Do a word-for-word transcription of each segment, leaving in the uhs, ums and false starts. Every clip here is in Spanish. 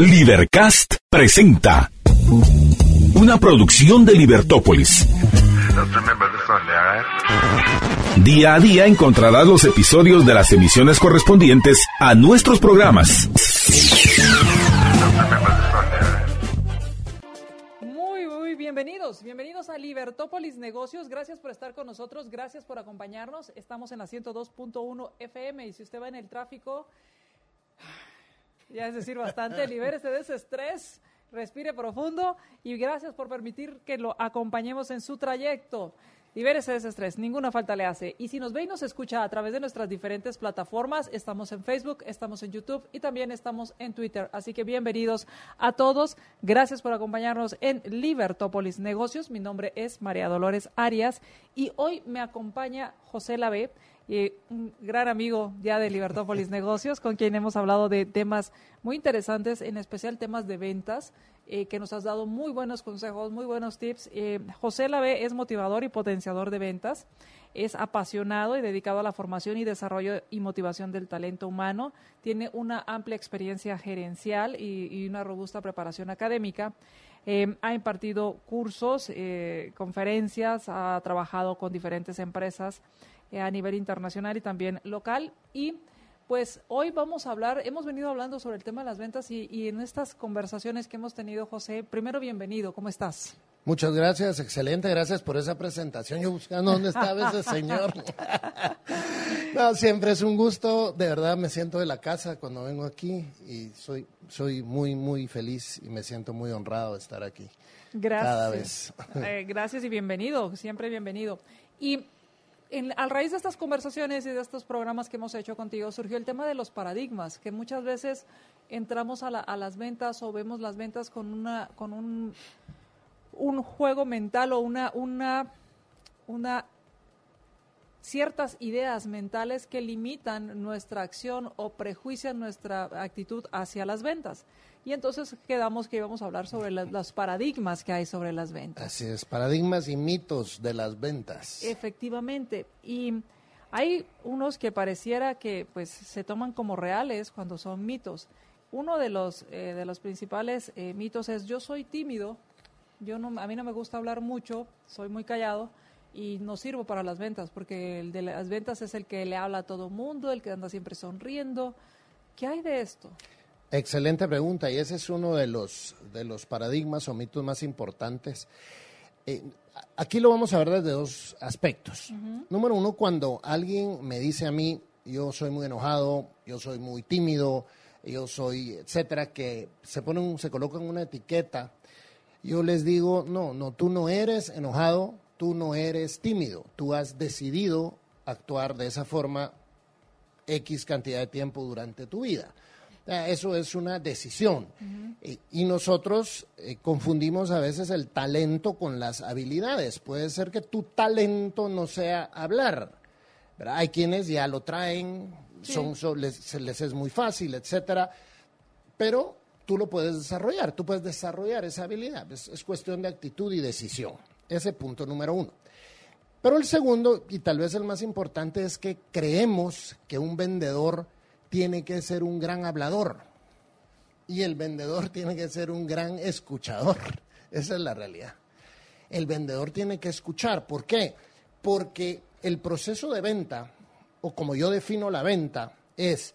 Libercast presenta una producción de Libertópolis. Día a día encontrarás los episodios de las emisiones correspondientes a nuestros programas. Muy, muy bienvenidos, bienvenidos a Libertópolis Negocios. Gracias por estar con nosotros, gracias por acompañarnos. Estamos en la ciento dos punto uno F M y si usted va en el tráfico, ya es decir, bastante, libérese de ese estrés, respire profundo y gracias por permitir que lo acompañemos en su trayecto. Libérese de ese estrés, ninguna falta le hace. Y si nos ve y nos escucha a través de nuestras diferentes plataformas, estamos en Facebook, estamos en YouTube y también estamos en Twitter. Así que bienvenidos a todos. Gracias por acompañarnos en Libertópolis Negocios. Mi nombre es María Dolores Arias y hoy me acompaña José Lavé, eh, un gran amigo ya de Libertópolis Negocios, con quien hemos hablado de temas muy interesantes, en especial temas de ventas. Eh, que nos has dado muy buenos consejos, muy buenos tips. Eh, José Lavé es motivador y potenciador de ventas, es apasionado y dedicado a la formación y desarrollo y motivación del talento humano, tiene una amplia experiencia gerencial y, y una robusta preparación académica. Eh, ha impartido cursos, eh, conferencias, ha trabajado con diferentes empresas eh, a nivel internacional y también local y pues hoy vamos a hablar, hemos venido hablando sobre el tema de las ventas y, y en estas conversaciones que hemos tenido, José, primero bienvenido, ¿cómo estás? Muchas gracias, excelente, gracias por esa presentación. Yo buscando dónde estaba ese señor. No, siempre es un gusto, de verdad me siento de la casa cuando vengo aquí y soy, soy muy, muy feliz y me siento muy honrado de estar aquí. Gracias. Cada vez. Eh, gracias y bienvenido, siempre bienvenido. Y En, a raíz de estas conversaciones y de estos programas que hemos hecho contigo, surgió el tema de los paradigmas, que muchas veces entramos a, la, a las ventas o vemos las ventas con una con un, un juego mental o una, una, una ciertas ideas mentales que limitan nuestra acción o prejuician nuestra actitud hacia las ventas. Y entonces quedamos que íbamos a hablar sobre la, los paradigmas que hay sobre las ventas. Así es, paradigmas y mitos de las ventas. Efectivamente, y hay unos que pareciera que pues se toman como reales cuando son mitos. Uno de los eh, de los principales eh, mitos es yo soy tímido, yo no, a mí no me gusta hablar mucho, soy muy callado y no sirvo para las ventas porque el de las ventas es el que le habla a todo mundo, el que anda siempre sonriendo. ¿Qué hay de esto? Excelente pregunta y ese es uno de los, de los paradigmas o mitos más importantes. Eh, aquí lo vamos a ver desde dos aspectos. Uh-huh. Número uno, cuando alguien me dice a mí, yo soy muy enojado, yo soy muy tímido, yo soy, etcétera, que se ponen, se colocan una etiqueta, yo les digo, no, no, tú no eres enojado, tú no eres tímido, tú has decidido actuar de esa forma X cantidad de tiempo durante tu vida. Eso es una decisión. Uh-huh. eh, y nosotros eh, confundimos a veces el talento con las habilidades. Puede ser que tu talento no sea hablar, ¿verdad? Hay quienes ya lo traen, sí. son, son, les, se les es muy fácil, etcétera, pero tú lo puedes desarrollar, tú puedes desarrollar esa habilidad. Es, es cuestión de actitud y decisión. Ese punto número uno. Pero el segundo, y tal vez el más importante, es que creemos que un vendedor tiene que ser un gran hablador y el vendedor tiene que ser un gran escuchador. Esa es la realidad. El vendedor tiene que escuchar. ¿Por qué? Porque el proceso de venta, o como yo defino la venta, es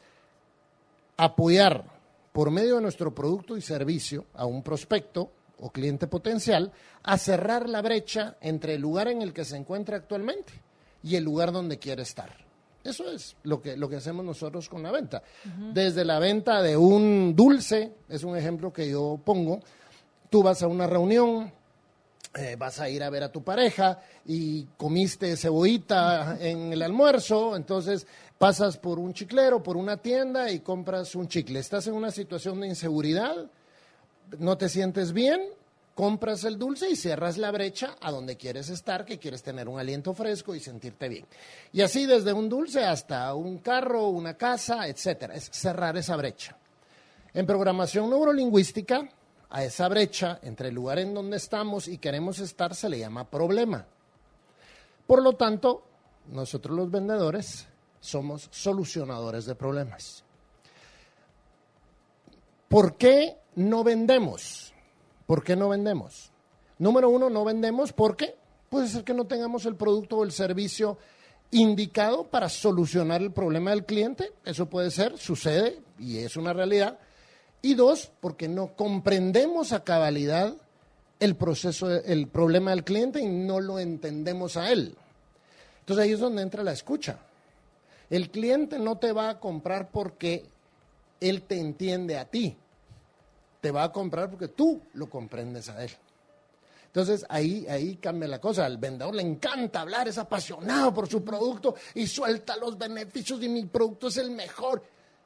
apoyar por medio de nuestro producto y servicio a un prospecto o cliente potencial a cerrar la brecha entre el lugar en el que se encuentra actualmente y el lugar donde quiere estar. Eso es lo que, lo que hacemos nosotros con la venta. Uh-huh. Desde la venta de un dulce, es un ejemplo que yo pongo, tú vas a una reunión, eh, vas a ir a ver a tu pareja y comiste cebollita en el almuerzo, entonces pasas por un chiclero, por una tienda y compras un chicle. Estás en una situación de inseguridad, no te sientes bien, compras el dulce y cierras la brecha a donde quieres estar, que quieres tener un aliento fresco y sentirte bien. Y así desde un dulce hasta un carro, una casa, etcétera. Es cerrar esa brecha. En programación neurolingüística, a esa brecha entre el lugar en donde estamos y queremos estar se le llama problema. Por lo tanto, nosotros los vendedores somos solucionadores de problemas. ¿Por qué no vendemos? ¿Por qué no vendemos? Número uno, no vendemos porque puede ser que no tengamos el producto o el servicio indicado para solucionar el problema del cliente. Eso puede ser, sucede y es una realidad. Y dos, porque no comprendemos a cabalidad el proceso, el problema del cliente y no lo entendemos a él. Entonces ahí es donde entra la escucha. El cliente no te va a comprar porque él te entiende a ti. Te va a comprar porque tú lo comprendes a él. Entonces, ahí, ahí cambia la cosa. Al vendedor le encanta hablar, es apasionado por su producto y suelta los beneficios y mi producto es el mejor.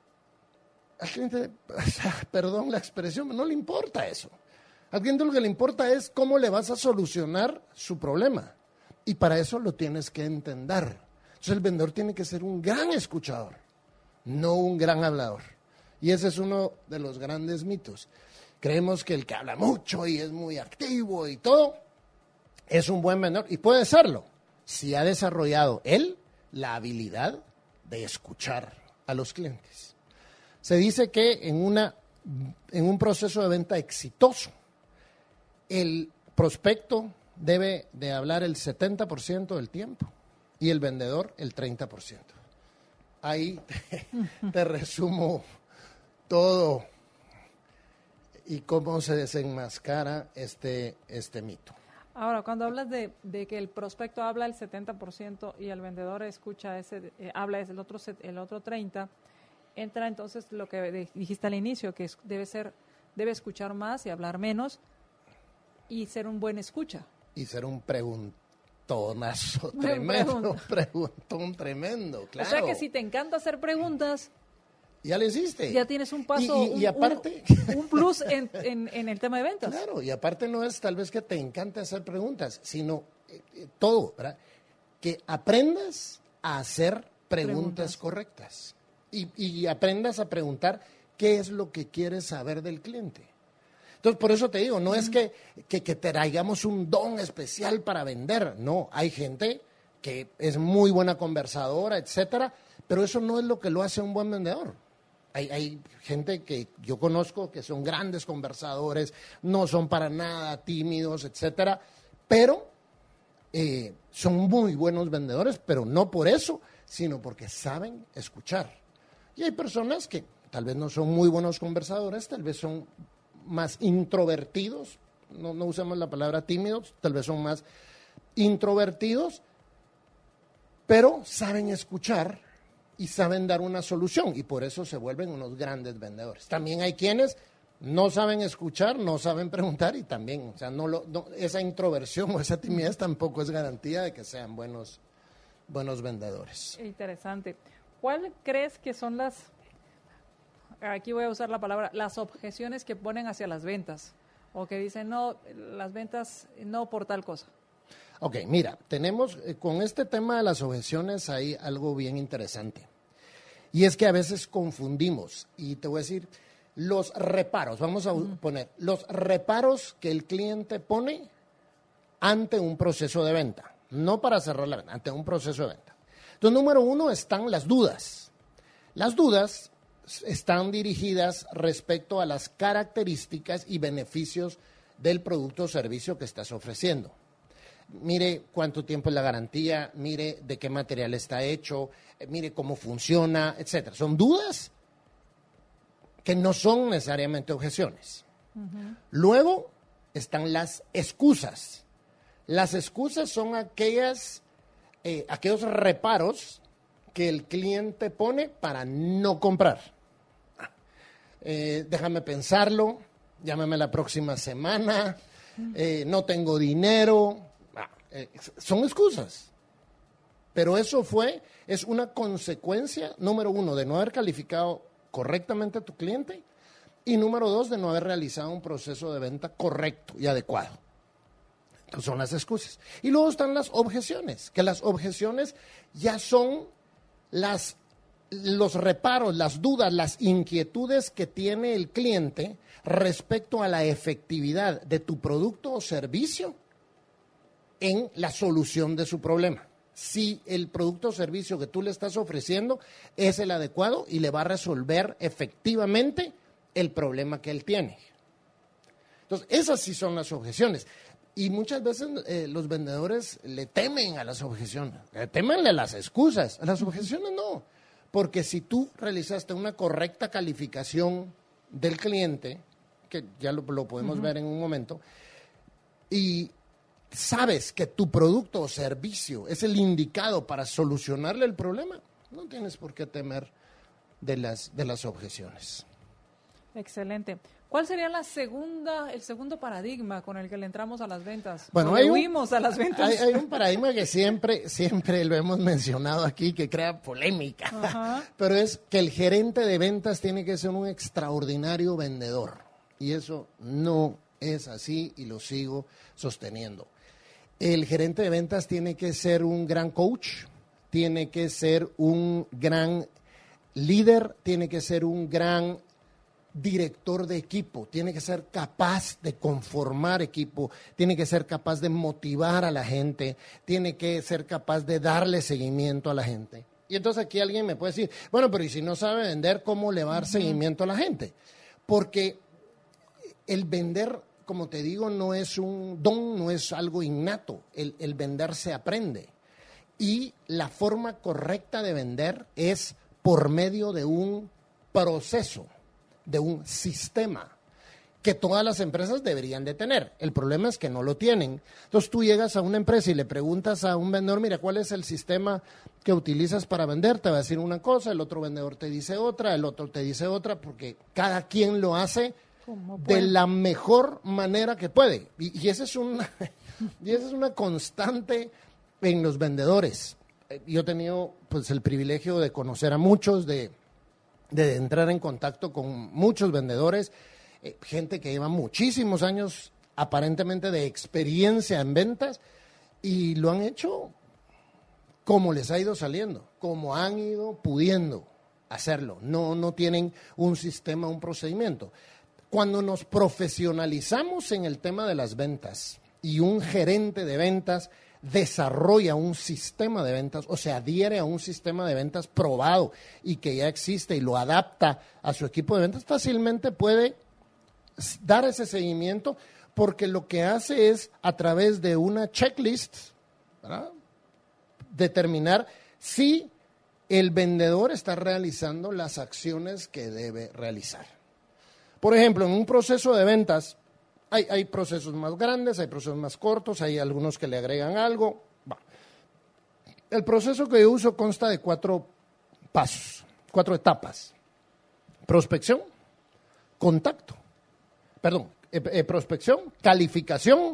Al cliente, perdón la expresión, no le importa eso. Al cliente lo que le importa es cómo le vas a solucionar su problema. Y para eso lo tienes que entender. Entonces, el vendedor tiene que ser un gran escuchador, no un gran hablador. Y ese es uno de los grandes mitos. Creemos que el que habla mucho y es muy activo y todo, es un buen vendedor. Y puede serlo, si ha desarrollado él la habilidad de escuchar a los clientes. Se dice que en, una, en un proceso de venta exitoso, el prospecto debe de hablar el setenta por ciento del tiempo y el vendedor el treinta por ciento. Ahí te, te resumo todo y cómo se desenmascara este, este mito. Ahora, cuando hablas de, de que el prospecto habla el setenta por ciento y el vendedor escucha ese, eh, habla el otro, el otro treinta por ciento, entra entonces lo que dijiste al inicio, que es, debe ser, debe escuchar más y hablar menos y ser un buen escucha. Y ser un preguntonazo tremendo, un preguntón tremendo, claro. O sea que si te encanta hacer preguntas, ya le hiciste. Ya tienes un paso, y, y, y un, aparte, un, un plus en, en, en el tema de ventas. Claro, y aparte no es tal vez que te encante hacer preguntas, sino eh, eh, todo, ¿verdad? Que aprendas a hacer preguntas, preguntas. correctas y, y aprendas a preguntar qué es lo que quieres saber del cliente. Entonces, por eso te digo, no mm. es que, que, que traigamos un don especial para vender, no, hay gente que es muy buena conversadora, etcétera, pero eso no es lo que lo hace un buen vendedor. Hay, hay gente que yo conozco que son grandes conversadores, no son para nada tímidos, etcétera, pero eh, son muy buenos vendedores, pero no por eso, sino porque saben escuchar. Y hay personas que tal vez no son muy buenos conversadores, tal vez son más introvertidos, no, no usemos la palabra tímidos, tal vez son más introvertidos, pero saben escuchar y saben dar una solución, y por eso se vuelven unos grandes vendedores. También hay quienes no saben escuchar, no saben preguntar, y también, o sea, no lo, no, esa introversión o esa timidez tampoco es garantía de que sean buenos, buenos vendedores. Interesante. ¿Cuál crees que son las, aquí voy a usar la palabra, las objeciones que ponen hacia las ventas? O que dicen, no, las ventas no por tal cosa. Ok, mira, tenemos, eh, con este tema de las objeciones hay algo bien interesante. Y es que a veces confundimos, y te voy a decir, los reparos, vamos a uh-huh. poner, los reparos que el cliente pone ante un proceso de venta, no para cerrar la venta, ante un proceso de venta. Entonces, número uno, están las dudas. Las dudas están dirigidas respecto a las características y beneficios del producto o servicio que estás ofreciendo. Mire cuánto tiempo es la garantía, mire de qué material está hecho, mire cómo funciona, etcétera. Son dudas que no son necesariamente objeciones. Uh-huh. Luego están las excusas. Las excusas son aquellas, eh, aquellos reparos que el cliente pone para no comprar. Eh, déjame pensarlo, llámame la próxima semana, eh, no tengo dinero. Eh, son excusas, pero eso fue, es una consecuencia, número uno, de no haber calificado correctamente a tu cliente y número dos, de no haber realizado un proceso de venta correcto y adecuado. Entonces son las excusas. Y luego están las objeciones, que las objeciones ya son las, los reparos, las dudas, las inquietudes que tiene el cliente respecto a la efectividad de tu producto o servicio en la solución de su problema. Si el producto o servicio que tú le estás ofreciendo es el adecuado y le va a resolver efectivamente el problema que él tiene. Entonces, esas sí son las objeciones. Y muchas veces eh, los vendedores le temen a las objeciones, le temen a las excusas, a las objeciones no. Porque si tú realizaste una correcta calificación del cliente, que ya lo, lo podemos uh-huh. ver en un momento, y sabes que tu producto o servicio es el indicado para solucionarle el problema, no tienes por qué temer de las, de las objeciones. Excelente. ¿Cuál sería la segunda, el segundo paradigma con el que le entramos a las ventas? Bueno, hay huimos un, a las ventas. Hay, hay un paradigma que siempre, siempre lo hemos mencionado aquí, que crea polémica, uh-huh. pero es que el gerente de ventas tiene que ser un extraordinario vendedor. Y eso no es así y lo sigo sosteniendo. El gerente de ventas tiene que ser un gran coach, tiene que ser un gran líder, tiene que ser un gran director de equipo, tiene que ser capaz de conformar equipo, tiene que ser capaz de motivar a la gente, tiene que ser capaz de darle seguimiento a la gente. Y entonces aquí alguien me puede decir, bueno, pero ¿y si no sabe vender, cómo le va a dar uh-huh. seguimiento a la gente? Porque el vender, como te digo, no es un don, no es algo innato, el, el vender se aprende. Y la forma correcta de vender es por medio de un proceso, de un sistema que todas las empresas deberían de tener. El problema es que no lo tienen. Entonces tú llegas a una empresa y le preguntas a un vendedor, mira, ¿cuál es el sistema que utilizas para vender? Te va a decir una cosa, el otro vendedor te dice otra, el otro te dice otra, porque cada quien lo hace de la mejor manera que puede. Y, y esa es una, y esa es una constante en los vendedores. Yo he tenido pues el privilegio de conocer a muchos, de de entrar en contacto con muchos vendedores, eh, gente que lleva muchísimos años aparentemente de experiencia en ventas y lo han hecho como les ha ido saliendo, como han ido pudiendo hacerlo. No, no tienen un sistema, un procedimiento. Cuando nos profesionalizamos en el tema de las ventas y un gerente de ventas desarrolla un sistema de ventas o se adhiere a un sistema de ventas probado y que ya existe y lo adapta a su equipo de ventas, fácilmente puede dar ese seguimiento porque lo que hace es a través de una checklist, ¿verdad?, determinar si el vendedor está realizando las acciones que debe realizar. Por ejemplo, en un proceso de ventas, Hay, hay procesos más grandes, hay procesos más cortos, hay algunos que le agregan algo. Va. El proceso que yo uso consta de cuatro pasos, cuatro etapas. Prospección, contacto, perdón, eh, eh, prospección, calificación,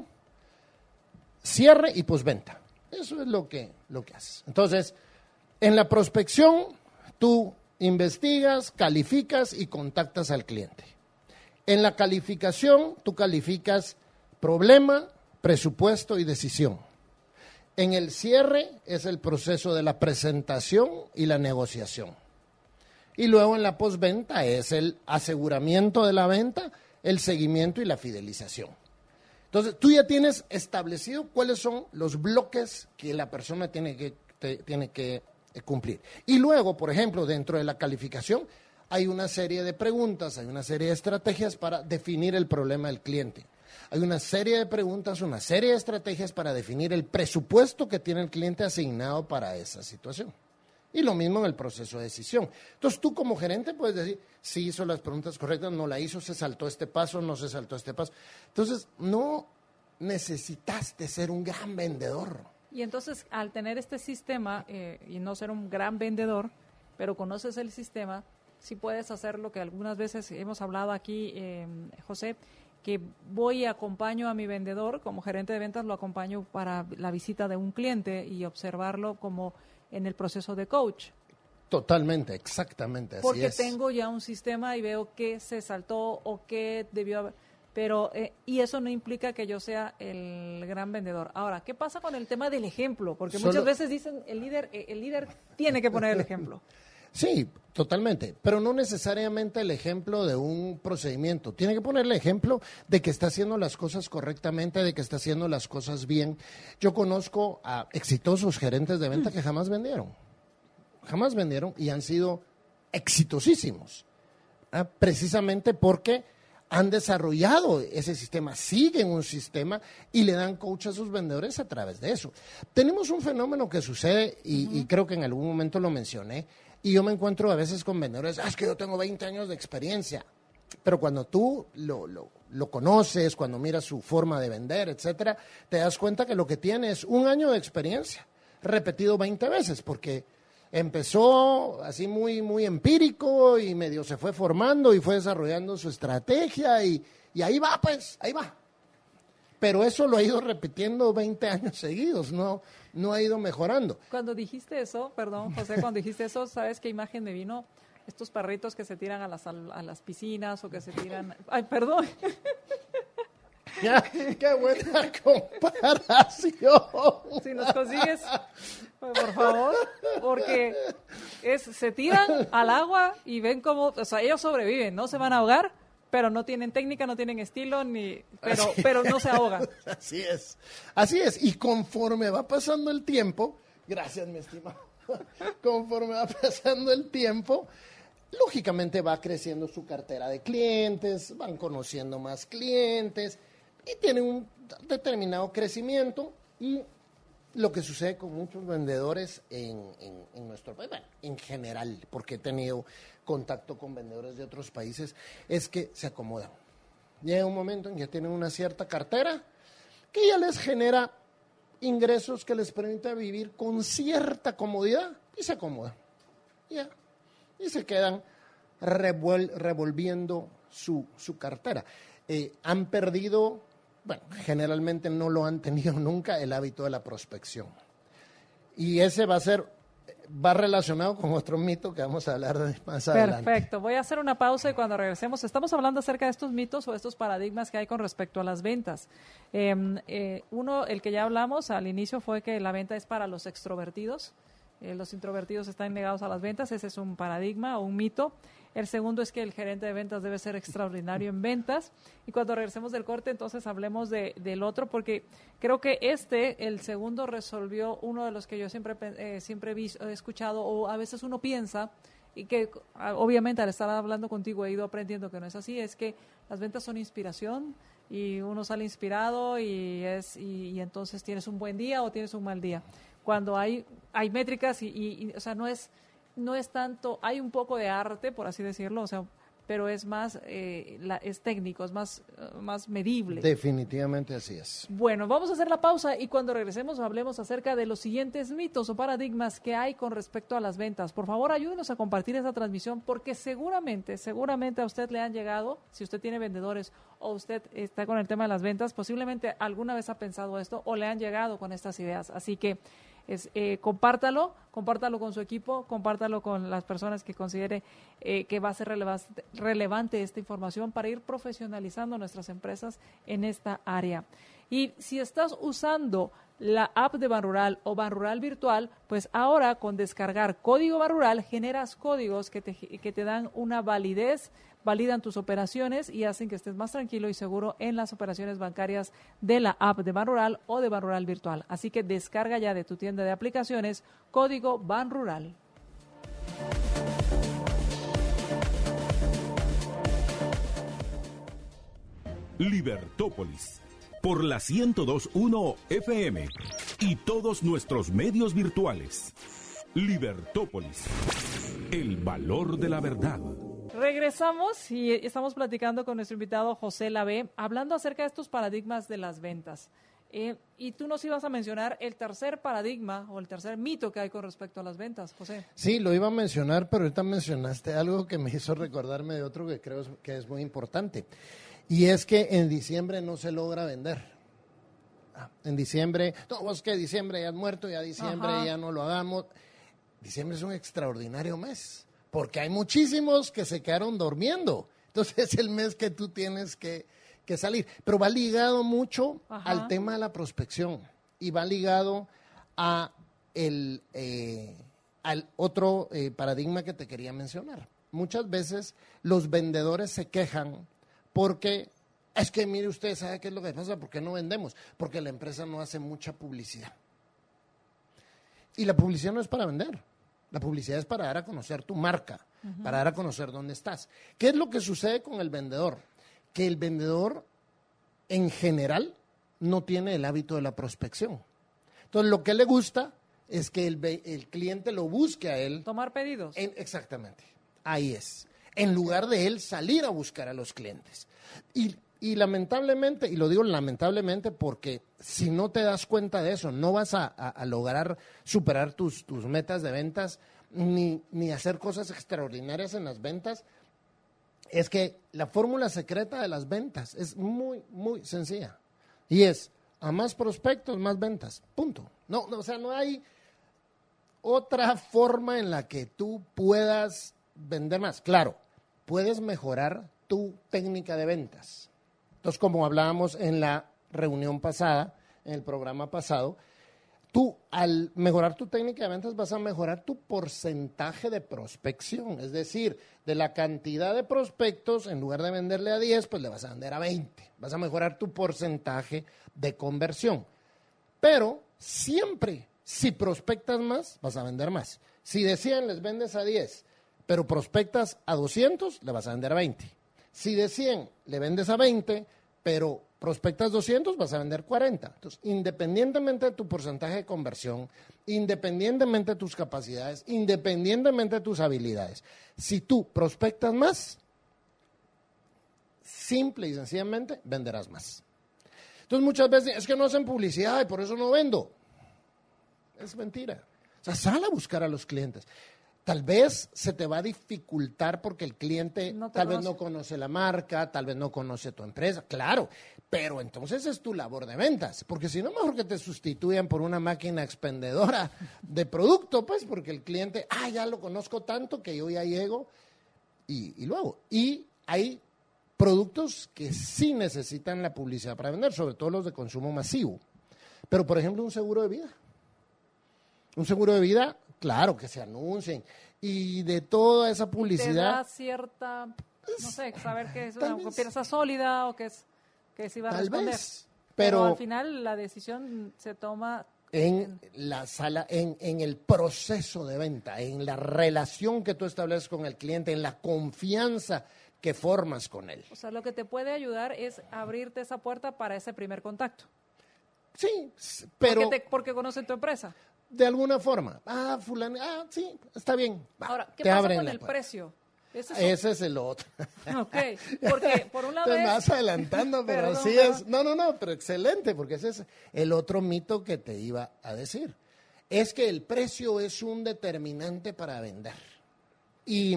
cierre y postventa. Eso es lo que, lo que haces. Entonces, en la prospección, tú investigas, calificas y contactas al cliente. En la calificación, tú calificas problema, presupuesto y decisión. En el cierre es el proceso de la presentación y la negociación. Y luego en la postventa es el aseguramiento de la venta, el seguimiento y la fidelización. Entonces, tú ya tienes establecido cuáles son los bloques que la persona tiene que, te, tiene que cumplir. Y luego, por ejemplo, dentro de la calificación, hay una serie de preguntas, hay una serie de estrategias para definir el problema del cliente. Hay una serie de preguntas, una serie de estrategias para definir el presupuesto que tiene el cliente asignado para esa situación. Y lo mismo en el proceso de decisión. Entonces, tú como gerente puedes decir, sí hizo las preguntas correctas, no la hizo, se saltó este paso, no se saltó este paso. Entonces, no necesitaste ser un gran vendedor. Y entonces, al tener este sistema eh, y no ser un gran vendedor, pero conoces el sistema, sí puedes hacer lo que algunas veces hemos hablado aquí, eh, José, que voy y acompaño a mi vendedor, como gerente de ventas lo acompaño para la visita de un cliente y observarlo como en el proceso de coach. Totalmente, exactamente, así Porque es. Porque tengo ya un sistema y veo qué se saltó o qué debió haber, pero eh, y eso no implica que yo sea el gran vendedor. Ahora, ¿qué pasa con el tema del ejemplo? Porque Solo... muchas veces dicen el líder, el líder tiene que poner el ejemplo. Sí, totalmente, pero no necesariamente el ejemplo de un procedimiento. Tiene que poner el ejemplo de que está haciendo las cosas correctamente, de que está haciendo las cosas bien. Yo conozco a exitosos gerentes de venta que jamás vendieron, jamás vendieron y han sido exitosísimos. ¿ah? Precisamente porque han desarrollado ese sistema, siguen un sistema y le dan coach a sus vendedores a través de eso. Tenemos un fenómeno que sucede, y, uh-huh. y creo que en algún momento lo mencioné, y yo me encuentro a veces con vendedores, ah, es que yo tengo veinte años de experiencia, pero cuando tú lo, lo, lo conoces, cuando miras su forma de vender, etcétera, te das cuenta que lo que tiene es un año de experiencia, repetido veinte veces, porque empezó así muy, muy empírico y medio se fue formando y fue desarrollando su estrategia y, y ahí va, pues, ahí va. Pero eso lo ha ido repitiendo veinte años seguidos, no, no ha ido mejorando. Cuando dijiste eso, perdón, José, cuando dijiste eso, ¿sabes qué imagen me vino? Estos perritos que se tiran a las, a las piscinas o que se tiran... Ay, perdón. Ya, ¡qué buena comparación! Si nos consigues, por favor, porque es, se tiran al agua y ven cómo, o sea, ellos sobreviven, no se van a ahogar, pero no tienen técnica, no tienen estilo, ni, pero, pero no se ahogan. Así es, así es, y conforme va pasando el tiempo, gracias mi estimado, conforme va pasando el tiempo, lógicamente va creciendo su cartera de clientes, van conociendo más clientes, y tienen un determinado crecimiento, y lo que sucede con muchos vendedores en, en, en nuestro país, bueno, en general, porque he tenido contacto con vendedores de otros países, es que se acomodan. Llega un momento en que tienen una cierta cartera que ya les genera ingresos que les permite vivir con cierta comodidad y se acomodan. Ya. Y se quedan revuel, revolviendo su, su cartera. Eh, han perdido... Bueno, generalmente no lo han tenido nunca, el hábito de la prospección. Y ese va a ser, va relacionado con otro mito que vamos a hablar de más adelante. Perfecto, voy a hacer una pausa y cuando regresemos estamos hablando acerca de estos mitos o estos paradigmas que hay con respecto a las ventas. Eh, eh, uno, el que ya hablamos al inicio fue que la venta es para los extrovertidos. Eh, los introvertidos están negados a las ventas, ese es un paradigma o un mito. El segundo es que el gerente de ventas debe ser extraordinario en ventas. Y cuando regresemos del corte, entonces hablemos de, del otro, porque creo que este, el segundo, resolvió uno de los que yo siempre, eh, siempre he, visto, he escuchado, o a veces uno piensa, y que obviamente al estar hablando contigo he ido aprendiendo que no es así, es que las ventas son inspiración y uno sale inspirado y, es, y, y entonces tienes un buen día o tienes un mal día. Cuando hay, hay métricas y, y, y o sea, no es... No es tanto, hay un poco de arte, por así decirlo, o sea, pero es más, eh, la, es técnico, es más, uh, más medible. Definitivamente así es. Bueno, vamos a hacer la pausa y cuando regresemos hablemos acerca de los siguientes mitos o paradigmas que hay con respecto a las ventas. Por favor, ayúdenos a compartir esta transmisión porque seguramente, seguramente a usted le han llegado, si usted tiene vendedores o usted está con el tema de las ventas, posiblemente alguna vez ha pensado esto o le han llegado con estas ideas. Así que Es, eh, compártalo, compártalo con su equipo, compártalo con las personas que considere eh, que va a ser relevante, relevante esta información para ir profesionalizando nuestras empresas en esta área. Y si estás usando la app de Banrural o Banrural Virtual, pues ahora con descargar Código Banrural generas códigos que te, que te dan una validez, validan tus operaciones y hacen que estés más tranquilo y seguro en las operaciones bancarias de la app de Banrural o de Banrural Virtual. Así que descarga ya de tu tienda de aplicaciones Código Banrural. Libertópolis, por la ciento dos punto uno F M y todos nuestros medios virtuales. Libertópolis, el valor de la verdad. Regresamos y estamos platicando con nuestro invitado José Lavé, hablando acerca de estos paradigmas de las ventas. Eh, y tú nos ibas a mencionar el tercer paradigma o el tercer mito que hay con respecto a las ventas, José. Sí, lo iba a mencionar, pero ahorita mencionaste algo que me hizo recordarme de otro que creo que es muy importante. Y es que en diciembre no se logra vender. Ah, en diciembre, no, vos que diciembre ya has muerto, ya diciembre Ajá. ya no lo hagamos. Diciembre es un extraordinario mes. Porque hay muchísimos que se quedaron durmiendo. Entonces es el mes que tú tienes que, que salir. Pero va ligado mucho Ajá. al tema de la prospección. Y va ligado a el, eh, al otro eh, paradigma que te quería mencionar. Muchas veces los vendedores se quejan porque es que, mire usted, ¿sabe qué es lo que pasa? ¿Por qué no vendemos? Porque la empresa no hace mucha publicidad. Y la publicidad no es para vender. La publicidad es para dar a conocer tu marca, uh-huh. para dar a conocer dónde estás. ¿Qué es lo que sucede con el vendedor? Que el vendedor, en general, no tiene el hábito de la prospección. Entonces, lo que le gusta es que el, el cliente lo busque a él. Tomar pedidos. En, exactamente, ahí es. En lugar de él salir a buscar a los clientes. Y, y lamentablemente, y lo digo lamentablemente porque si no te das cuenta de eso, no vas a, a, a lograr superar tus, tus metas de ventas, ni, ni hacer cosas extraordinarias en las ventas. Es que la fórmula secreta de las ventas es muy, muy sencilla. Y es, a más prospectos, más ventas. Punto. No, no, o sea, no hay otra forma en la que tú puedas vender más. Claro, puedes mejorar tu técnica de ventas. Entonces, como hablábamos en la reunión pasada, en el programa pasado, tú al mejorar tu técnica de ventas vas a mejorar tu porcentaje de prospección. Es decir, de la cantidad de prospectos, en lugar de venderle a diez, pues le vas a vender a veinte. Vas a mejorar tu porcentaje de conversión. Pero siempre, si prospectas más, vas a vender más. Si de cien les vendes a diez, pero prospectas a doscientos, le vas a vender a veinte. Si de cien le vendes a veinte, pero prospectas doscientos, vas a vender cuarenta. Entonces, independientemente de tu porcentaje de conversión, independientemente de tus capacidades, independientemente de tus habilidades, si tú prospectas más, simple y sencillamente venderás más. Entonces, muchas veces es que no hacen publicidad y por eso no vendo. Es mentira. O sea, sal a buscar a los clientes. Tal vez se te va a dificultar porque el cliente no tal conoce. vez no conoce la marca, tal vez no conoce tu empresa, claro, pero entonces es tu labor de ventas, porque si no, mejor que te sustituyan por una máquina expendedora de producto, pues, porque el cliente, ah, ya lo conozco tanto que yo ya llego y, y luego. Y hay productos que sí necesitan la publicidad para vender, sobre todo los de consumo masivo, pero por ejemplo un seguro de vida. Un seguro de vida, claro, que se anuncien. Y de toda esa publicidad... Te da cierta, no sé, saber que es una pieza sólida o que es que se iba a responder. Vez, pero, pero al final la decisión se toma... En la sala, en, en el proceso de venta, en la relación que tú estableces con el cliente, en la confianza que formas con él. O sea, lo que te puede ayudar es abrirte esa puerta para ese primer contacto. Sí, pero... Porque, te, porque conocen tu empresa. De alguna forma. Ah, fulano, ah, sí, está bien. Va, ahora, ¿qué te pasa abren con la el puerta. precio? ¿Es eso? Ese es el otro. Ok, porque por un lado te es... vas adelantando, pero Perdón, así perdón. es. No, no, no, pero excelente, porque ese es el otro mito que te iba a decir. Es que el precio es un determinante para vender. Y,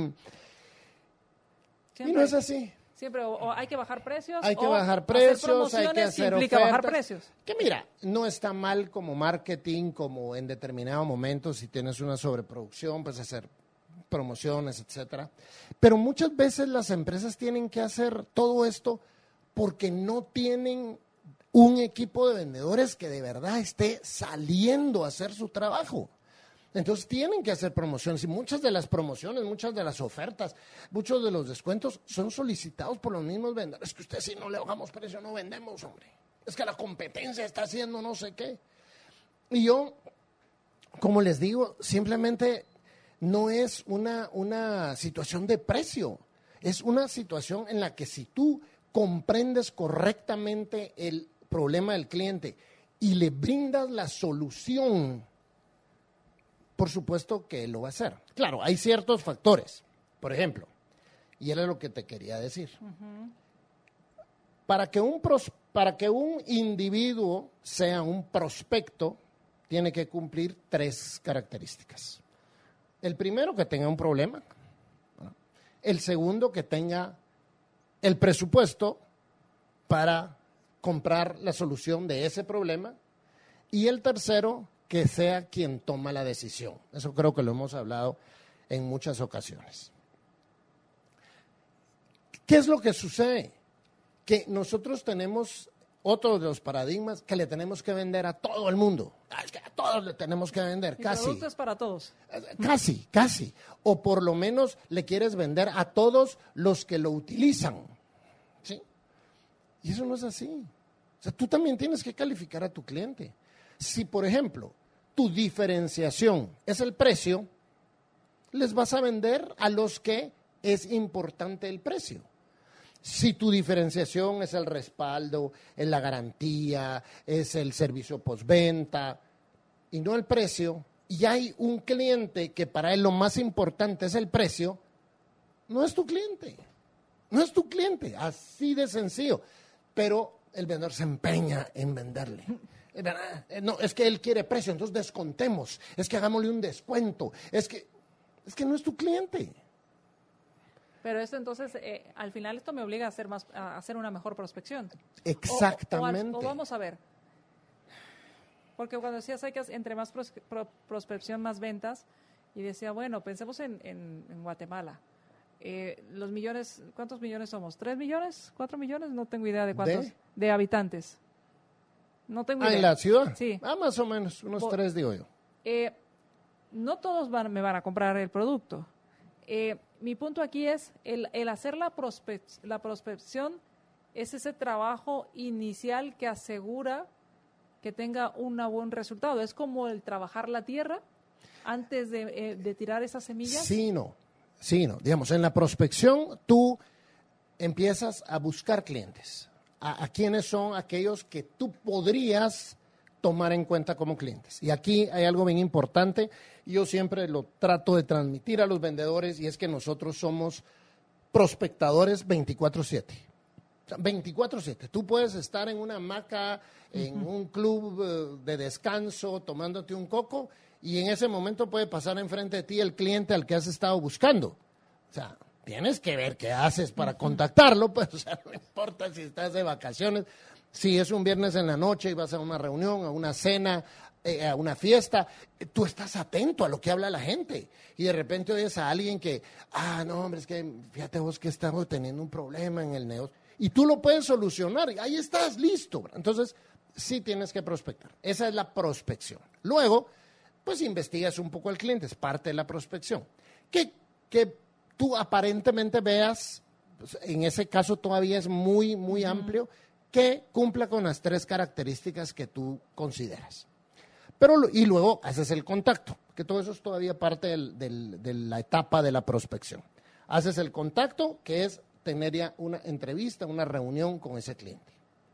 y no es así. Siempre o, o hay que bajar precios. Hay que o bajar precios, hacer hay que hacer implica ofertas. bajar precios. Que mira, no está mal como marketing, como en determinado momento, si tienes una sobreproducción, pues hacer promociones, etcétera. Pero muchas veces las empresas tienen que hacer todo esto porque no tienen un equipo de vendedores que de verdad esté saliendo a hacer su trabajo. Entonces tienen que hacer promociones y muchas de las promociones, muchas de las ofertas, muchos de los descuentos son solicitados por los mismos vendedores. Es que usted si no le bajamos precio no vendemos, hombre. Es que la competencia está haciendo no sé qué. Y yo, como les digo, simplemente no es una, una situación de precio. Es una situación en la que si tú comprendes correctamente el problema del cliente y le brindas la solución, por supuesto que él lo va a hacer. Claro, hay ciertos factores. Por ejemplo, y era lo que te quería decir. Uh-huh. Para que un pros, para que un individuo sea un prospecto, tiene que cumplir tres características. El primero, que tenga un problema. El segundo, que tenga el presupuesto para comprar la solución de ese problema. Y el tercero, que sea quien toma la decisión. Eso creo que lo hemos hablado en muchas ocasiones. ¿Qué es lo que sucede? Que nosotros tenemos otro de los paradigmas que le tenemos que vender a todo el mundo. Es que a todos le tenemos que vender, Mi casi. producto es para todos. Casi, casi. O por lo menos le quieres vender a todos los que lo utilizan. ¿Sí? Y eso no es así. O sea, tú también tienes que calificar a tu cliente. Si, por ejemplo, tu diferenciación es el precio, les vas a vender a los que es importante el precio. Si tu diferenciación es el respaldo, es la garantía, es el servicio postventa y no el precio, y hay un cliente que para él lo más importante es el precio, no es tu cliente, no es tu cliente, así de sencillo. Pero el vendedor se empeña en venderle. No, es que él quiere precio, entonces descontemos, es que hagámosle un descuento, es que, es que no es tu cliente. Pero esto entonces, eh, al final esto me obliga a hacer más, a hacer una mejor prospección. Exactamente. O, o, o, o vamos a ver, porque cuando decías hay que entre más pros, pro, prospección, más ventas, y decía, bueno, pensemos en, en, en Guatemala. Eh, los millones, ¿cuántos millones somos? ¿Tres millones? ¿Cuatro millones? No tengo idea de cuántos. ¿De, de habitantes? No tengo ah, idea. ¿En la ciudad? Sí. Ah, más o menos, unos Bo, tres, digo yo. Eh, no todos van, me van a comprar el producto. Eh, mi punto aquí es, el, el hacer la, prospec la prospección es ese trabajo inicial que asegura que tenga un buen resultado. Es como el trabajar la tierra antes de, eh, de tirar esas semillas. Sí, no. Sí, no. Digamos, en la prospección tú empiezas a buscar clientes. A, a quiénes son aquellos que tú podrías tomar en cuenta como clientes. Y aquí hay algo bien importante, y yo siempre lo trato de transmitir a los vendedores, y es que nosotros somos prospectadores veinticuatro siete. veinticuatro siete. Tú puedes estar en una hamaca, en uh-huh. un club uh, de descanso, tomándote un coco, y en ese momento puede pasar enfrente de ti el cliente al que has estado buscando. O sea, tienes que ver qué haces para contactarlo, pues, o sea, no importa si estás de vacaciones, si es un viernes en la noche y vas a una reunión, a una cena, eh, a una fiesta, tú estás atento a lo que habla la gente. Y de repente oyes a alguien que, ah, no, hombre, es que fíjate vos que estamos teniendo un problema en el negocio. Y tú lo puedes solucionar, y ahí estás, listo. Entonces, sí tienes que prospectar. Esa es la prospección. Luego, pues investigas un poco al cliente, es parte de la prospección. Que, que tú aparentemente veas, pues, en ese caso todavía es muy, muy uh-huh. amplio, que cumpla con las tres características que tú consideras. Pero, y luego haces el contacto, que todo eso es todavía parte del, del, de la etapa de la prospección. Haces el contacto, que es tener ya una entrevista, una reunión con ese cliente.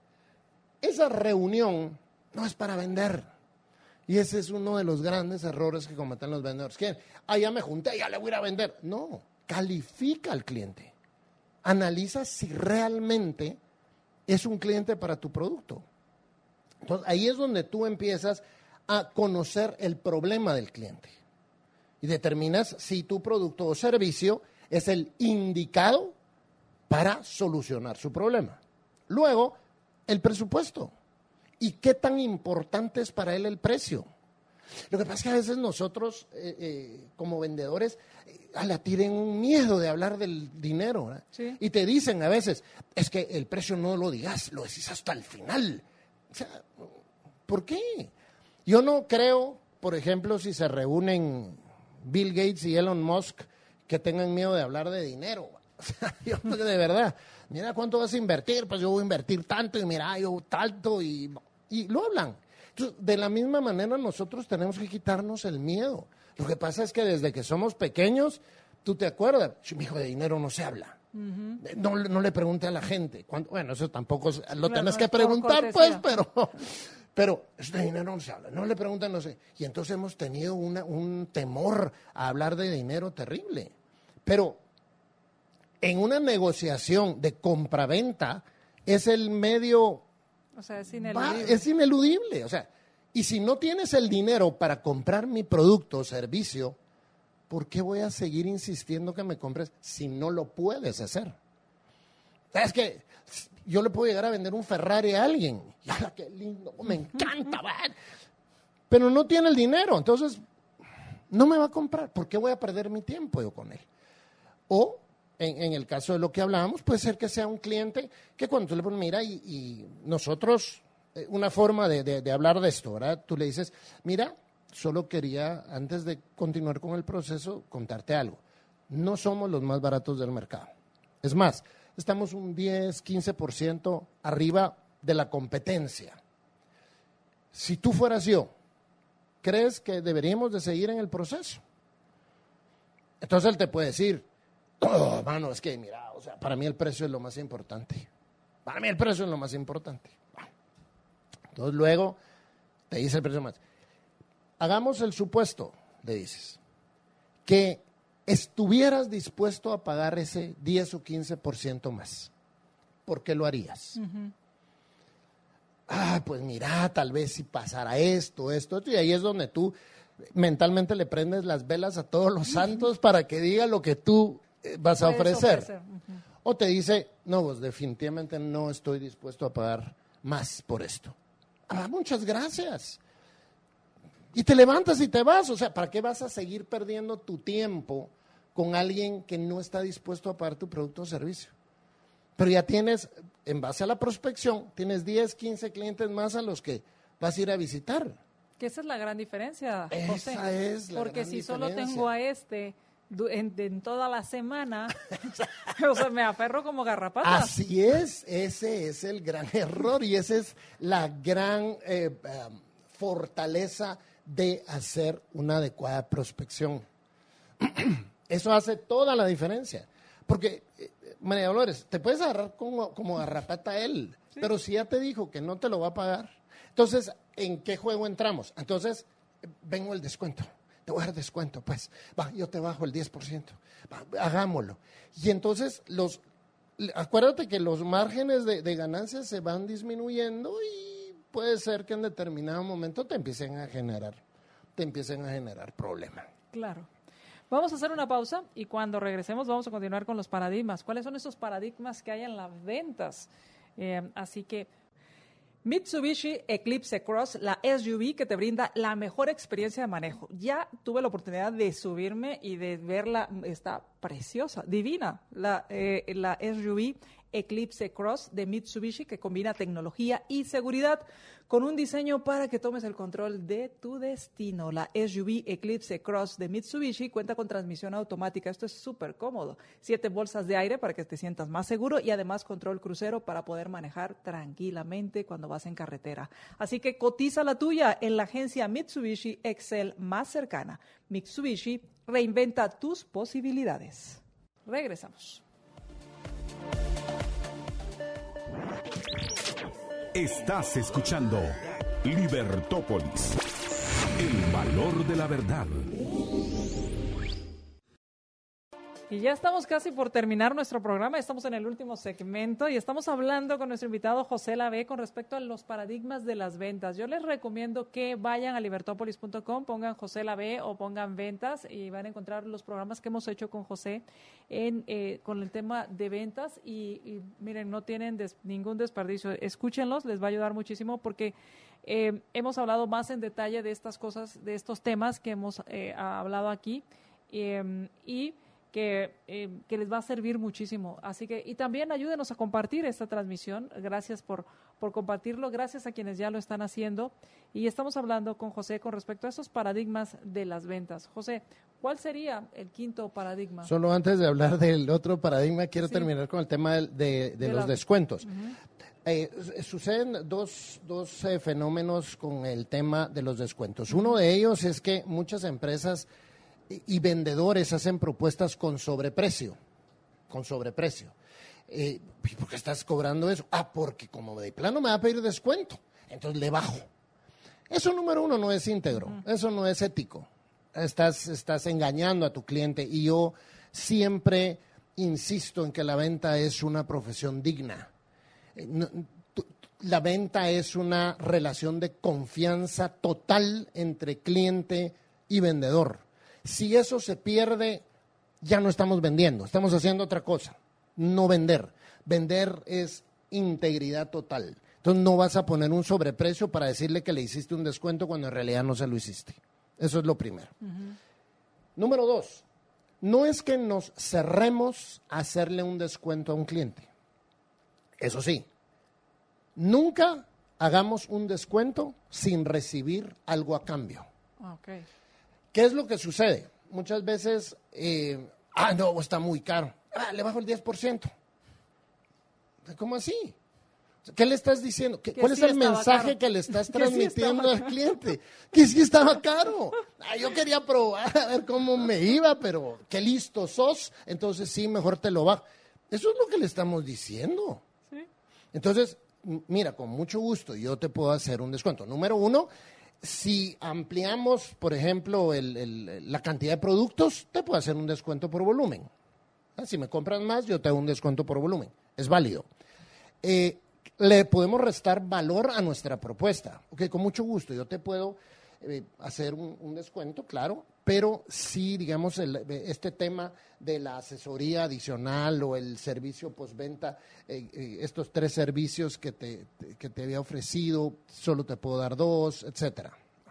Esa reunión no es para vender. Y ese es uno de los grandes errores que cometen los vendedores. Que, ah, ya me junté, ya le voy a ir a vender. No, califica al cliente. Analiza si realmente es un cliente para tu producto. Entonces, ahí es donde tú empiezas a conocer el problema del cliente. Y determinas si tu producto o servicio es el indicado para solucionar su problema. Luego, el presupuesto. ¿Y qué tan importante es para él el precio? Lo que pasa es que a veces nosotros, eh, eh, como vendedores, eh, la tienen un miedo de hablar del dinero, ¿verdad? Sí. Y te dicen a veces, es que el precio no lo digas, lo decís hasta el final. O sea, ¿por qué? Yo no creo, por ejemplo, si se reúnen Bill Gates y Elon Musk, que tengan miedo de hablar de dinero. O sea, yo de verdad, mira cuánto vas a invertir, pues yo voy a invertir tanto, y mira, yo tanto, y, y lo hablan. Entonces, de la misma manera nosotros tenemos que quitarnos el miedo. Lo que pasa es que desde que somos pequeños, tú te acuerdas, mi hijo, de dinero no se habla. Uh-huh. No, no le pregunte a la gente. ¿Cuánto? Bueno, eso tampoco es, lo no, tenés no que preguntar, pues, pero, pero de dinero no se habla. No le preguntan, no sé. Y entonces hemos tenido una, un temor a hablar de dinero terrible. Pero en una negociación de compraventa es el medio... O sea, es ineludible. Va, es ineludible. O sea, y si no tienes el dinero para comprar mi producto o servicio, ¿por qué voy a seguir insistiendo que me compres si no lo puedes hacer? Es que yo le puedo llegar a vender un Ferrari a alguien. ¡Ya, qué lindo! Me encanta. Pero no tiene el dinero. Entonces, no me va a comprar. ¿Por qué voy a perder mi tiempo yo con él? O... En, en el caso de lo que hablábamos, puede ser que sea un cliente que cuando tú le pones, mira, y, y nosotros, eh, una forma de, de, de hablar de esto, ¿verdad? Tú le dices, mira, solo quería, antes de continuar con el proceso, contarte algo. No somos los más baratos del mercado. Es más, estamos un diez, quince por ciento arriba de la competencia. Si tú fueras yo, ¿crees que deberíamos de seguir en el proceso? Entonces él te puede decir, oh, mano, es que mira, o sea, para mí el precio es lo más importante. Para mí el precio es lo más importante. Bueno. Entonces luego te dice el precio más. Hagamos el supuesto, le dices, que estuvieras dispuesto a pagar ese diez o quince por ciento más. ¿Por qué lo harías? Uh-huh. Ah, pues mira, tal vez si pasara esto, esto, esto, y ahí es donde tú mentalmente le prendes las velas a todos los santos para que diga lo que tú vas a ofrecer. ofrecer. Uh-huh. O te dice, no, pues definitivamente no estoy dispuesto a pagar más por esto. Ah, muchas gracias. Y te levantas y te vas. O sea, ¿para qué vas a seguir perdiendo tu tiempo con alguien que no está dispuesto a pagar tu producto o servicio? Pero ya tienes, en base a la prospección, tienes diez, quince clientes más a los que vas a ir a visitar. Que esa es la gran diferencia, José. Esa es la Porque gran si diferencia. solo tengo a este en, en toda la semana, o sea, me aferro como garrapata. Así es, ese es el gran error y esa es la gran eh, um, fortaleza de hacer una adecuada prospección. Eso hace toda la diferencia. Porque, eh, María Dolores, te puedes agarrar como, como garrapata a él, sí. Pero si ya te dijo que no te lo va a pagar, entonces, ¿en qué juego entramos? Entonces, vengo el descuento. Te voy a dar descuento, pues. Va, yo te bajo el diez por ciento. Va, hagámoslo. Y entonces, los, acuérdate que los márgenes de, de ganancias se van disminuyendo y puede ser que en determinado momento te empiecen a generar, te empiecen a generar problemas. Claro. Vamos a hacer una pausa y cuando regresemos vamos a continuar con los paradigmas. ¿Cuáles son esos paradigmas que hay en las ventas? Eh, así que Mitsubishi Eclipse Cross, la S U V que te brinda la mejor experiencia de manejo. Ya tuve la oportunidad de subirme y de verla, está preciosa, divina, la, eh, la S U V Eclipse Cross de Mitsubishi que combina tecnología y seguridad con un diseño para que tomes el control de tu destino. La S U V Eclipse Cross de Mitsubishi cuenta con transmisión automática. Esto es súper cómodo. Siete bolsas de aire para que te sientas más seguro y además control crucero para poder manejar tranquilamente cuando vas en carretera. Así que cotiza la tuya en la agencia Mitsubishi Excel más cercana. Mitsubishi, reinventa tus posibilidades. Regresamos. Estás escuchando Libertópolis, el valor de la verdad. Y ya estamos casi por terminar nuestro programa, estamos en el último segmento y estamos hablando con nuestro invitado José Lavey con respecto a los paradigmas de las ventas. Yo les recomiendo que vayan a libertópolis punto com, pongan José Lavey o pongan ventas y van a encontrar los programas que hemos hecho con José en, eh, con el tema de ventas y, y miren, no tienen des, ningún desperdicio. Escúchenlos, les va a ayudar muchísimo porque eh, hemos hablado más en detalle de estas cosas, de estos temas que hemos eh, hablado aquí eh, y Que, eh, que les va a servir muchísimo. Así que, y también ayúdenos a compartir esta transmisión. Gracias por, por compartirlo. Gracias a quienes ya lo están haciendo. Y estamos hablando con José con respecto a esos paradigmas de las ventas. José, ¿cuál sería el quinto paradigma? Solo antes de hablar del otro paradigma, quiero sí. terminar con el tema de, de, de, de los la... descuentos. Uh-huh. Eh, suceden dos, dos eh, fenómenos con el tema de los descuentos. Uh-huh. Uno de ellos es que muchas empresas y vendedores hacen propuestas con sobreprecio, con sobreprecio. Eh, ¿Por qué estás cobrando eso? Ah, porque como de plano me va a pedir descuento, entonces le bajo. Eso, número uno, no es íntegro, uh-huh. Eso no es ético. Estás, estás engañando a tu cliente y yo siempre insisto en que la venta es una profesión digna. Eh, no, tu, la venta es una relación de confianza total entre cliente y vendedor. Si eso se pierde, ya no estamos vendiendo, estamos haciendo otra cosa, no vender. Vender es integridad total. Entonces no vas a poner un sobreprecio para decirle que le hiciste un descuento cuando en realidad no se lo hiciste. Eso es lo primero. Uh-huh. Número dos, no es que nos cerremos a hacerle un descuento a un cliente. Eso sí, nunca hagamos un descuento sin recibir algo a cambio. Okay. ¿Qué es lo que sucede? Muchas veces, eh, ah, no, está muy caro. Ah, le bajo el diez por ciento. ¿Cómo así? O ¿Qué le estás diciendo? ¿Qué, Que ¿Cuál sí es el estaba mensaje caro. que le estás Que sí transmitiendo estaba al cliente? Que sí estaba caro. Ah, yo quería probar a ver cómo me iba, pero qué listo sos, entonces sí, mejor te lo bajo. Eso es lo que le estamos diciendo. Sí. Entonces, m- mira, con mucho gusto yo te puedo hacer un descuento. Número uno, si ampliamos, por ejemplo, el- el- la cantidad de productos, te puedo hacer un descuento por volumen. Ah, Si me compras más, yo te hago un descuento por volumen. Es válido. Eh, le podemos restar valor a nuestra propuesta. Ok, con mucho gusto. Yo te puedo eh, hacer un, un descuento, claro, pero sí, digamos, el- este tema de la asesoría adicional o el servicio postventa, eh, eh, estos tres servicios que te, que te había ofrecido, solo te puedo dar dos, etcétera.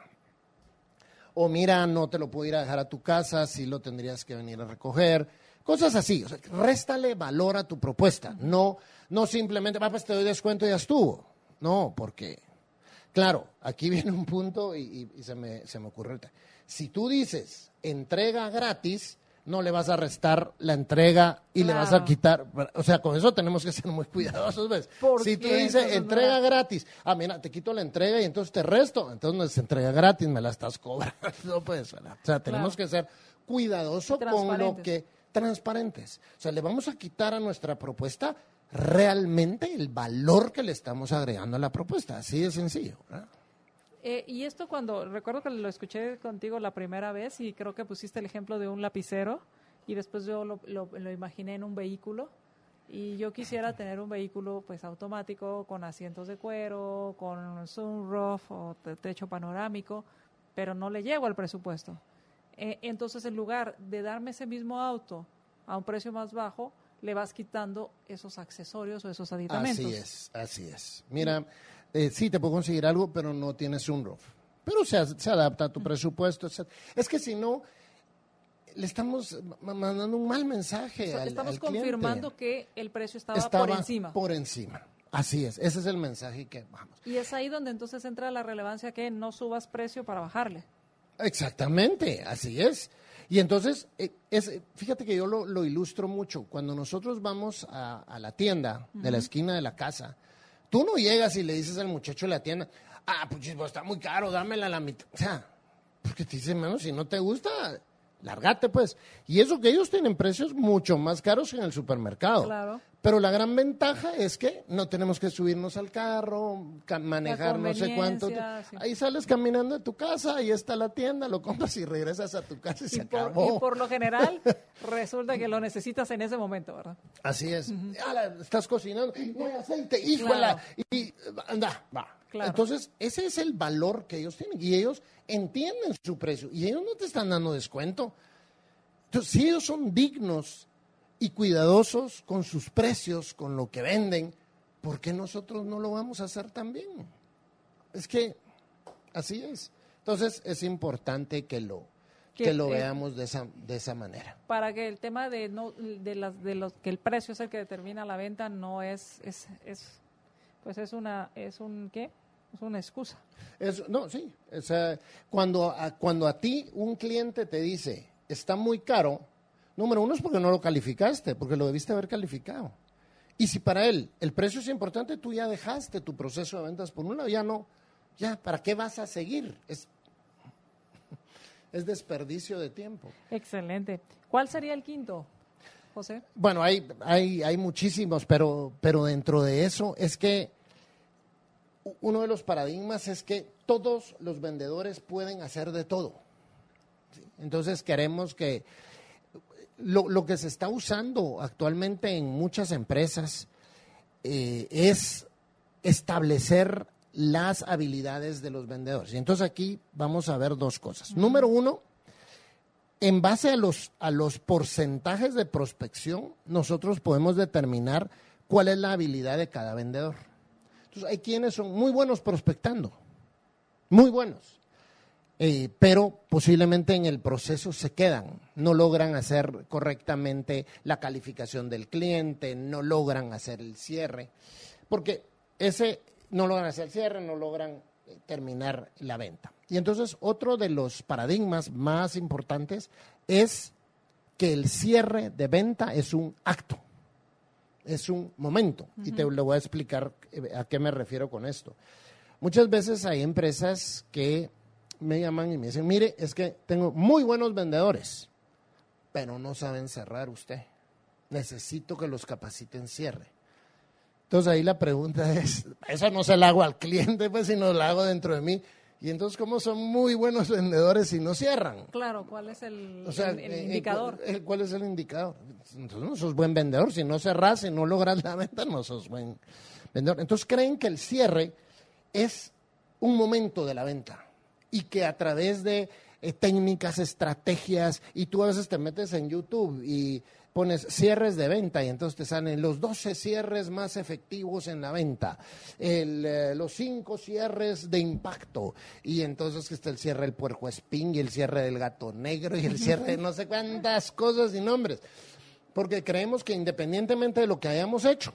O mira, no te lo puedo ir a dejar a tu casa, sí lo tendrías que venir a recoger. Cosas así, o sea, réstale valor a tu propuesta, no, no simplemente, va, pues te doy descuento y ya estuvo. No, porque, claro, aquí viene un punto y, y- y se, me, se me ocurre ahorita. Si tú dices entrega gratis, no le vas a restar la entrega y le vas a Claro. quitar, o sea, con eso tenemos que ser muy cuidadosos, ¿ves? ¿Por Si tú qué? dices Entonces, no entrega era- gratis, ah, mira, te quito la entrega y entonces te resto, entonces no es entrega gratis, me la estás cobrando, no puedes, ¿verdad? O sea, tenemos Claro. que ser cuidadosos con lo Transparentes. que transparentes. O sea, le vamos a quitar a nuestra propuesta realmente el valor que le estamos agregando a la propuesta. Así de sencillo. ¿verdad? Eh, y esto cuando, recuerdo que lo escuché contigo la primera vez y creo que pusiste el ejemplo de un lapicero y después yo lo, lo, lo imaginé en un vehículo y yo quisiera tener un vehículo pues automático con asientos de cuero, con sunroof o te- techo panorámico, pero no le llego al presupuesto. Eh, entonces en lugar de darme ese mismo auto a un precio más bajo, le vas quitando esos accesorios o esos aditamentos. Así es, así es. Mira, eh, sí te puedo conseguir algo, pero no tienes sunroof. Pero se, se adapta a tu presupuesto. etcétera. Es que si no, le estamos ma- mandando un mal mensaje O sea, al, estamos al cliente. confirmando que el precio estaba, Estaba por encima. Por encima. Así es, ese es el mensaje que vamos. Y es ahí donde entonces entra la relevancia que no subas precio para bajarle. Exactamente, así es. Y entonces, eh, es, fíjate que yo lo, lo ilustro mucho. Cuando nosotros vamos a, a la tienda de la esquina de la casa, tú no llegas y le dices al muchacho de la tienda, ah, pues chico, está muy caro, dámela a la mitad. O sea, porque te dicen, menos si no te gusta, lárgate pues. Y eso que ellos tienen precios mucho más caros que en el supermercado. Claro. Pero la gran ventaja es que no tenemos que subirnos al carro, ca- manejar no sé cuánto. conveniencia, sí. Ahí sales caminando de tu casa, ahí está la tienda, lo compras y regresas a tu casa y, Y se por, acabó. y por lo general resulta que lo necesitas en ese momento, ¿verdad? Así es. Ala, estás cocinando, no hay aceite, híjola. Claro. Y anda, va. Claro. Entonces, ese es el valor que ellos tienen. Y ellos entienden su precio. Y ellos no te están dando descuento. Entonces, si ellos son dignos y cuidadosos con sus precios, con lo que venden, ¿por qué nosotros no lo vamos a hacer también? Es que así es. Entonces, es importante que lo, que, Que, lo eh, veamos de esa, de esa manera. Para que el tema de no de las de los que el precio es el que determina la venta no es es, es pues es una es un ¿qué? Es una excusa. Es, no, sí. O sea, cuando, a, cuando a ti un cliente te dice, está muy caro, número uno es porque no lo calificaste, porque lo debiste haber calificado. Y si para él el precio es importante, tú ya dejaste tu proceso de ventas por un lado, ya no, ya, ¿para qué vas a seguir? Es, es desperdicio de tiempo. Excelente. ¿Cuál sería el quinto, José? Bueno, hay, hay, hay muchísimos, pero, pero dentro de eso es que u- uno de los paradigmas es que todos los vendedores pueden hacer de todo. ¿sí? Entonces queremos que lo, lo que se está usando actualmente en muchas empresas eh, es establecer las habilidades de los vendedores. Y entonces aquí vamos a ver dos cosas. Número uno, en base a los, a los porcentajes de prospección, nosotros podemos determinar cuál es la habilidad de cada vendedor. Entonces, hay quienes son muy buenos prospectando, muy buenos, eh, pero posiblemente en el proceso se quedan, no logran hacer correctamente la calificación del cliente, no logran hacer el cierre, porque ese no logran hacer el cierre, no logran eh, terminar la venta. Y entonces otro de los paradigmas más importantes es que el cierre de venta es un acto. es un momento. Uh-huh. Y te lo voy a explicar a qué me refiero con esto. Muchas veces hay empresas que me llaman y me dicen, mire, es que tengo muy buenos vendedores, pero no saben cerrar usted. Necesito que los capaciten cierre. Entonces ahí la pregunta es, eso no se la hago al cliente, pues, sino la hago dentro de mí. Y entonces, ¿cómo son muy buenos vendedores si no cierran? Claro, ¿cuál es el, o sea, el, el eh, indicador? ¿cuál, ¿Cuál es el indicador? Entonces no sos buen vendedor. Si no cerrás, si no logras la venta, no sos buen vendedor. Entonces creen que el cierre es un momento de la venta y que a través de eh, técnicas, estrategias, y tú a veces te metes en YouTube y pones cierres de venta y entonces te salen los doce cierres más efectivos en la venta, el, eh, los cinco cierres de impacto, y entonces que está el cierre del puercoespín y el cierre del gato negro y el cierre de no sé cuántas cosas y nombres, porque creemos que independientemente de lo que hayamos hecho,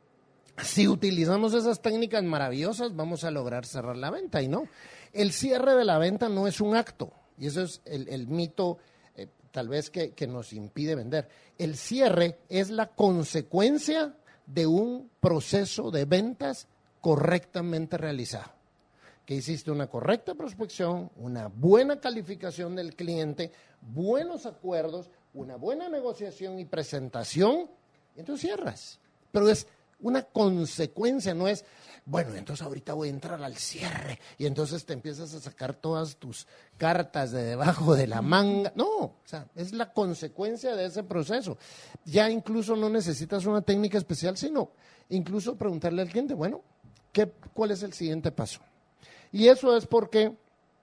si utilizamos esas técnicas maravillosas vamos a lograr cerrar la venta, y no, el cierre de la venta no es un acto, y eso es el, el mito eh, tal vez que, que nos impide vender. El cierre es la consecuencia de un proceso de ventas correctamente realizado. Que hiciste una correcta prospección, una buena calificación del cliente, buenos acuerdos, una buena negociación y presentación, y entonces cierras. Pero es una consecuencia, no es, bueno, entonces ahorita voy a entrar al cierre y entonces te empiezas a sacar todas tus cartas de debajo de la manga. No, o sea, es la consecuencia de ese proceso. Ya incluso no necesitas una técnica especial, sino incluso preguntarle al cliente, bueno, ¿qué, ¿cuál es el siguiente paso? Y eso es porque,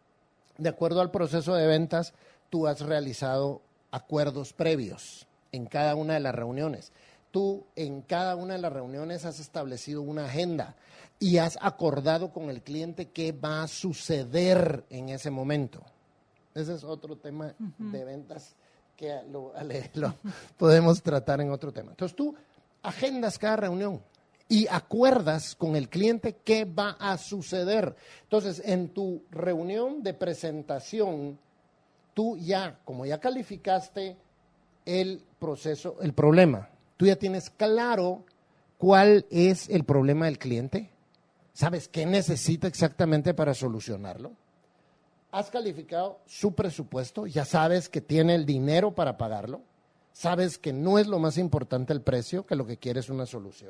de acuerdo al proceso de ventas, tú has realizado acuerdos previos en cada una de las reuniones. Tú en cada una de las reuniones has establecido una agenda y has acordado con el cliente qué va a suceder en ese momento. Ese es otro tema uh-huh. de ventas que lo, lo podemos tratar en otro tema. Entonces tú agendas cada reunión y acuerdas con el cliente qué va a suceder. Entonces en tu reunión de presentación, tú ya, como ya calificaste el proceso, el problema, tú ya tienes claro cuál es el problema del cliente, sabes qué necesita exactamente para solucionarlo, has calificado su presupuesto, ya sabes que tiene el dinero para pagarlo, sabes que no es lo más importante el precio, que lo que quiere es una solución,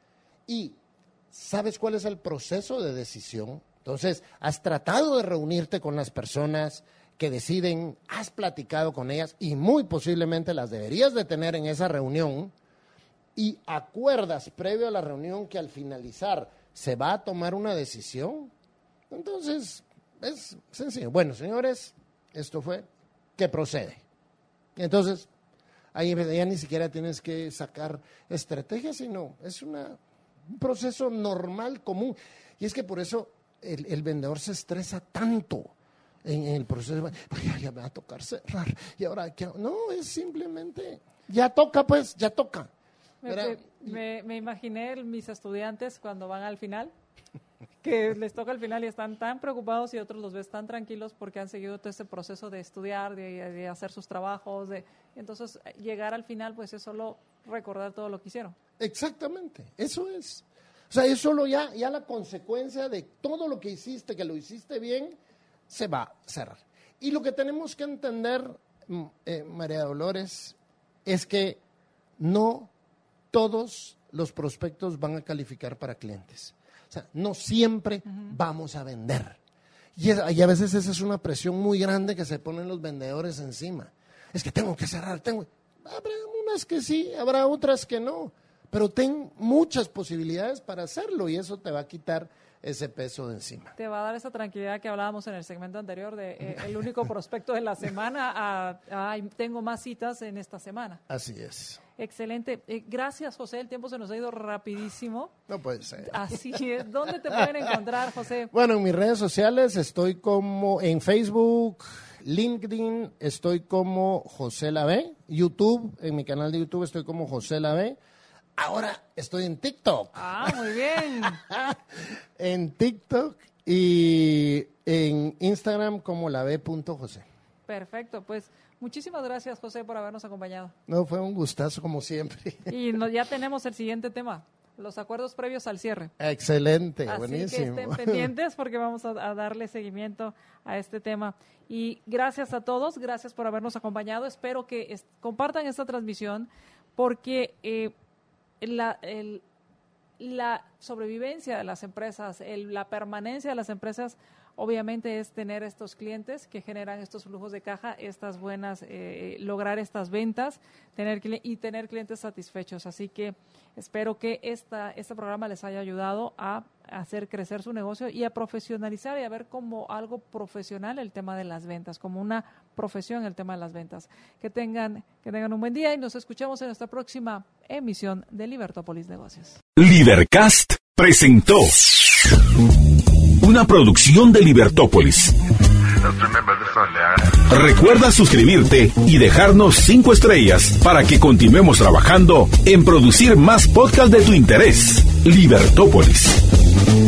y sabes cuál es el proceso de decisión. Entonces, has tratado de reunirte con las personas que deciden, has platicado con ellas y muy posiblemente las deberías de tener en esa reunión, y acuerdas previo a la reunión que al finalizar se va a tomar una decisión. Entonces, es sencillo. Bueno, señores, esto fue, ¿qué procede? Entonces, ahí ya ni siquiera tienes que sacar estrategias, sino es una, un proceso normal, común. Y es que por eso el, el vendedor se estresa tanto en, en el proceso. Ya, ya me va a tocar cerrar. Y ahora, ¿qué? No, es simplemente, ya toca pues, ya toca. Me, me, me imaginé mis estudiantes cuando van al final, que les toca al final y están tan preocupados y otros los ves tan tranquilos porque han seguido todo este proceso de estudiar, de, de hacer sus trabajos, de entonces llegar al final pues es solo recordar todo lo que hicieron. Exactamente, eso es. O sea, es solo ya, ya la consecuencia de todo lo que hiciste, que lo hiciste bien, se va a cerrar. Y lo que tenemos que entender, eh, María Dolores, es que no todos los prospectos van a calificar para clientes. O sea, no siempre uh-huh. vamos a vender. Y, es, y a veces esa es una presión muy grande que se ponen los vendedores encima. Es que tengo que cerrar, tengo. Habrá unas que sí, habrá otras que no. Pero ten muchas posibilidades para hacerlo y eso te va a quitar ese peso de encima. Te va a dar esa tranquilidad que hablábamos en el segmento anterior de eh, el único prospecto de la semana a, a, a tengo más citas en esta semana. Así es. Excelente. Eh, gracias, José. El tiempo se nos ha ido rapidísimo. No puede ser. Así es. ¿Dónde te pueden encontrar, José? Bueno, en mis redes sociales estoy como en Facebook, LinkedIn, estoy como José Lavé, YouTube, en mi canal de YouTube estoy como José Lavé. Ahora estoy en TikTok. Ah, muy bien. En TikTok y en Instagram como lavé punto josé. Perfecto, pues muchísimas gracias, José, por habernos acompañado. No, fue un gustazo como siempre. Y no, ya tenemos el siguiente tema, los acuerdos previos al cierre. Excelente, Así buenísimo. que estén pendientes porque vamos a, a darle seguimiento a este tema. Y gracias a todos, gracias por habernos acompañado. Espero que es, compartan esta transmisión porque eh, la, el, la sobrevivencia de las empresas, el, la permanencia de las empresas, obviamente es tener estos clientes que generan estos flujos de caja, estas buenas, eh, lograr estas ventas tener y tener clientes satisfechos. Así que espero que esta, este programa les haya ayudado a hacer crecer su negocio y a profesionalizar y a ver como algo profesional el tema de las ventas, como una profesión el tema de las ventas. Que tengan, que tengan un buen día y nos escuchamos en nuestra próxima emisión de Libertópolis Negocios. Libercast presentó una producción de Libertópolis. Recuerda suscribirte y dejarnos cinco estrellas para que continuemos trabajando en producir más podcasts de tu interés. Libertópolis.